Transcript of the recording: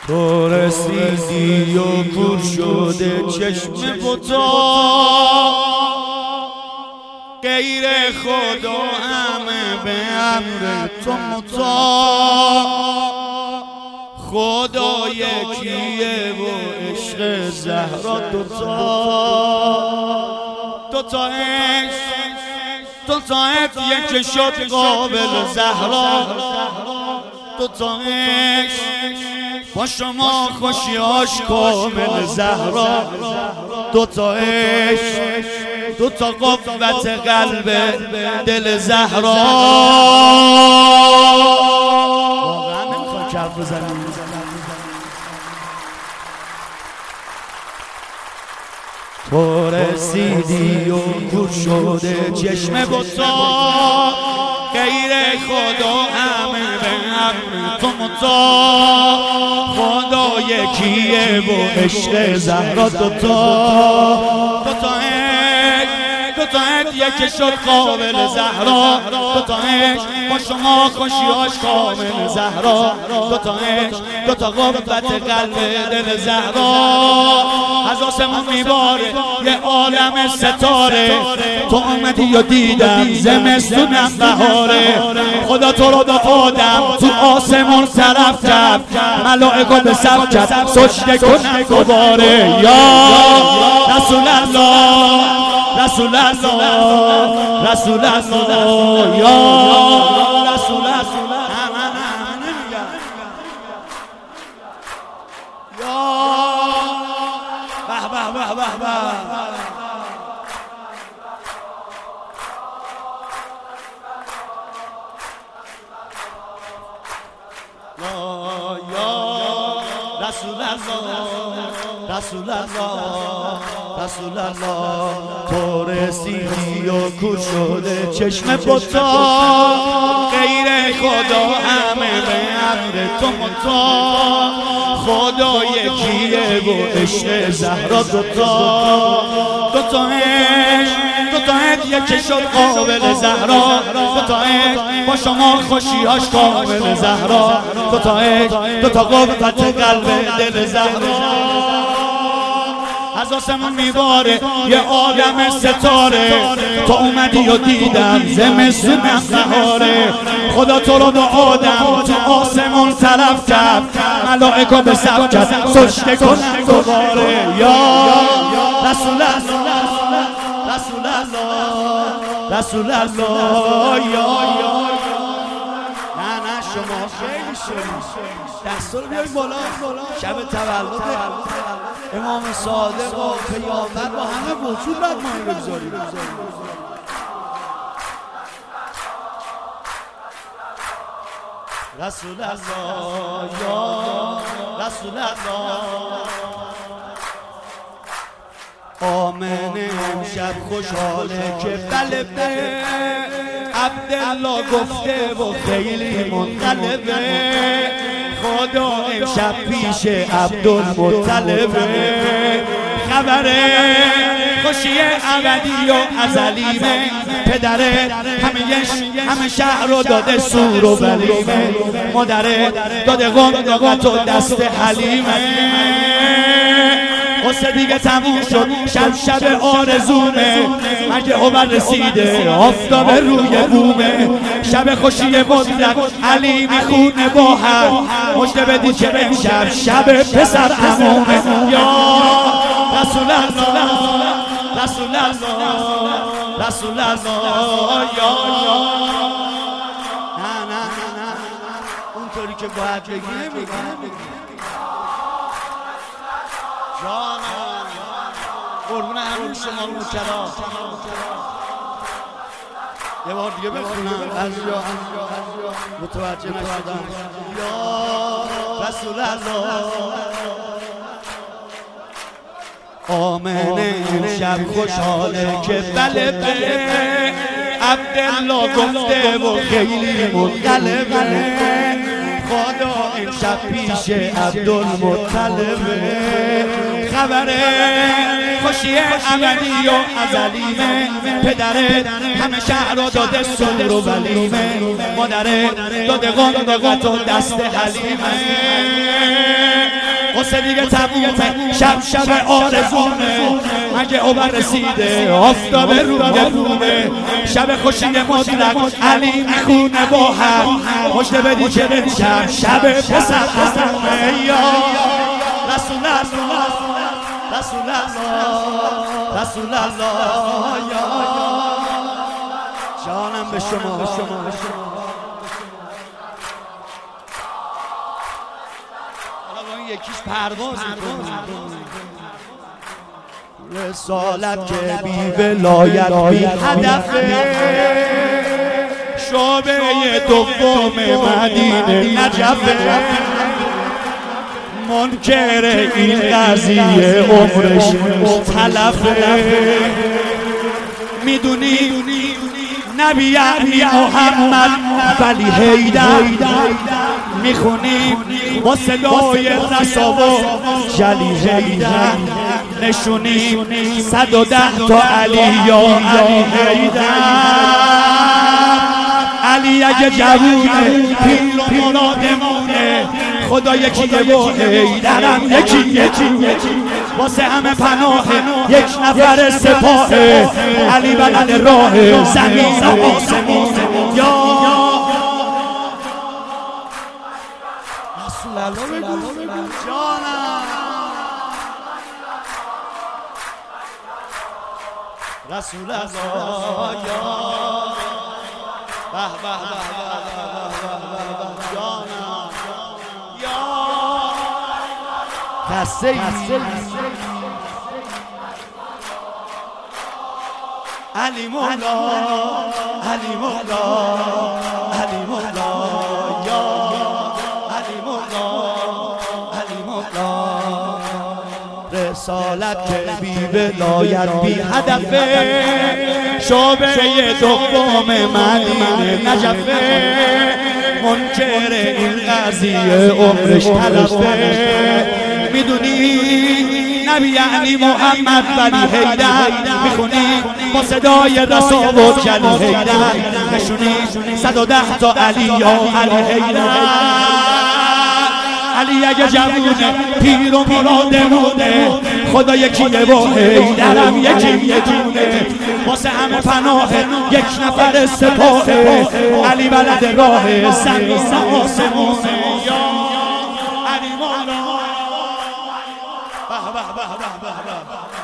تو رسیدی و کور شده چشم بتا، غیر خدا همه به امر تو مطاع. خدا یکیه و عشق زهرا دوتا عشق دوتایت یکی شد قابل زهرا. دوتا عشق با شما خوشیاش کامل زهرا. دوتا عشق دوتا قوت قلب دل زهرا. واقعا نمیخوام کف بزنیم. تو رسیدی و کور شده چشم بتا، غیر خدا همه به امر تو مطاع. خدا یکیه و عشق زهرا دوتا یکی شد قابل زهرا. دوتا عشق با شما خوشیاش کامل زهرا. دوتا عشق دوتا قوت قلب دل زهرا. از آسمون میباره یه عالم ستاره، تو اومدی و دیدم زمستونم بهاره. خدا تو رو با آدم تو آسمون طرف کرد، ملائکه به صف کرد سجده کنن دوباره. یا رسول الله رسول الله رسول الله یا رسول الله. یا به به به به رسول الله رسول الله رسول الله. تو رسیدی و کور شده چشم بتا، غیر خدا همه به امر تو مطاع. خدا یکیه و عشق زهرا دوتا عشق یکی شد قابل زهرا. دوتا عشق با شما خوشیاش کامل زهرا. دوتا عشق دوتا قوت قلب دل زهرا. از آسمون میباره یه عالم ستاره، تو اومدی و دیدم زمستونم بهاره. خدا تو رو با آدم تو آسمون طرف کرد، ملائکه به صف کرد سجده کنن دوباره. یا رسول الله رسول الله رسول الله. یا نه شما خیلی شدید. دستور بیایید بالا. شب تولد امام صادق و پیامبر با همه وجود باید ماهی بگذاریم. رسول الله یا رسول الله. آمنه امشب خوشحاله که قلبه عبدالله گفته و خیلی منقلبه. خدا امشب پیش عبدالمطلبه، خبره خوشی ابدی و ازلیمه. پدره همه شهر رو داده سور و ولیمه، مادره داده قنداقت و دست حلیمه. قصه دیگه تموم شد شب آرزومه، مگه عمر رسیده آفتاب روی بومه. شب خوشی مطلق علی میخونه با هم، مژده بدید که امشب شب پسر عمومه. یا رسول الله رسول الله رسول الله. یا نه اونطوری که باید بگی جانم قربون همون شما مکرا. یه بار دیگه بخونم از جا متوجه نشدم. یا رسول الله. آمنه امشب خوشحاله که بله عبدالله گفته و خیلی منقلبه. خدا امشب پیش عبدالمطلبه، خبره خوشی ابدی و ازلیمه. پدره همه شهر رو داده سور و ولیمه، مادره داده قنداقت و دست حلیمه. قصه دیگه تمومه، شب آرزونه، مگه اوبر رسیده آفتاب روونه، شب خوشی مطلق علی میخونه با هم، پشت بدی که شب پسر خونه. یا رسول الله رسول الله رسول الله، یا جانم به شما. یکیش پرواز رسالت که بی ولایت بی هدفه، شعبه دوم مدینه نجفه، منکر این قضیه عمرش تلفه. میدونی نبی یعنی محمد ولی حیدر، میخونیم با صدای رسا و جلی حیدر، نشونیم 110 تا علی یا علی حیدر. علی اگه جوونه پیر و مرادمونه، خدا یکیه و حیدرم یکی، واسه همه پناه یک نفر سپاه، علی بلد راه زمین و آسمون. یا رسول الله بگو جانم، رسول الله. یا به به جانم، یا قصه علی مولا، علی مولا، علی مولا، یا علی مولا، علی مولا. رسالت که بی ولایت بی هدفه، شعبه دوم مدینه نجفه، منکر این قضیه عمرش تلفه. میدونی نبی یعنی محمد ولی حیدر، میخونی با صدای رسا و جلی حیدر، نشونی 110 تا علی یا علی حیدر. علی اگه جوونه پیر و مرادمونه، خدا یکیه و حیدرم یکی، واسه همه پناه یک نفر سپاه، علی بلد راه زمین و آسمونه. یا علی مولا، به به به به به.